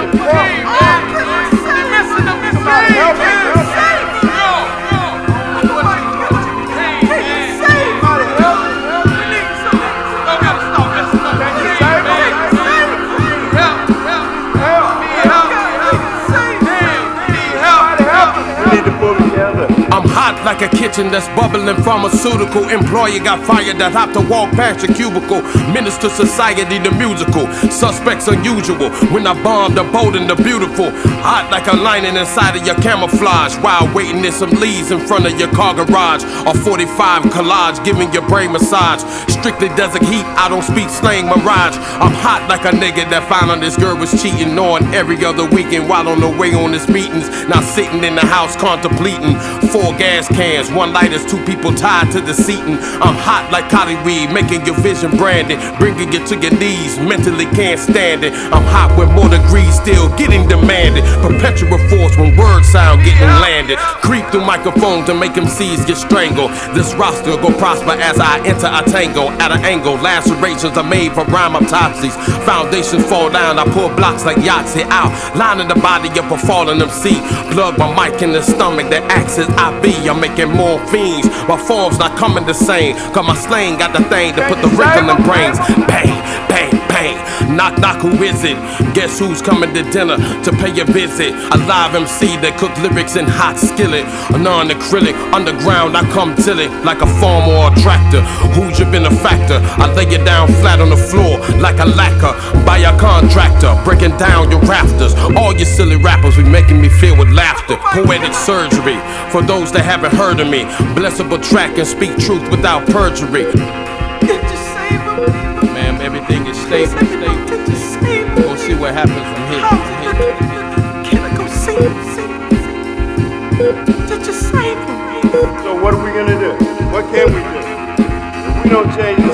I'm hot like a kitchen that's bubbling pharmaceutical. Employer got fired that have to walk past your cubicle. Minister society, the musical. Suspects unusual. When I bomb the bold and the beautiful. Hot like a lining inside of your camouflage. While waiting in some leaves in front of your car garage. Or 45 collage giving your brain massage. Strictly desert heat, I don't speak slang mirage. I'm hot like a nigga that found out this girl was cheating on every other weekend while on the way on his meetings. Now sitting in the house contemplating 4 gas cans, 1 lighters, 2 people tied to the seating. I'm hot like cotton weed, making your vision branded, bringing you to your knees, mentally can't stand it. I'm hot with more degrees, still getting demanded. Perpetual force when words sound getting landed. Creep through microphones to make MCs get strangled. This roster go prosper as I enter a tango at an angle. Lacerations are made from rhyme autopsies. Foundations fall down, I pull blocks like Yahtzee out, lining the body up a falling MC. Plug my mic in the stomach, the axis IV. I'm making more fiends, my form's not coming the same. Cause my slang got the thing to put the wrinkle in brains. Bang, bang, bang. Knock, knock, who is it? Guess who's coming to dinner to pay a visit? A live MC that cook lyrics in hot skillet. A non-acrylic, underground, I come till it like a farm or a tractor. Who's you been a factor? I lay you down flat on the floor like a lacquer by a contractor, breaking down your rafters. All you silly rappers be making me feel with laughter. Poetic surgery for those that haven't heard of me. Blessable track and speak truth without perjury. Ma'am, everything is stable. We're gonna see what happens from here. Can I go see him? Did you save him? So what are we gonna do? What can we do? If we don't change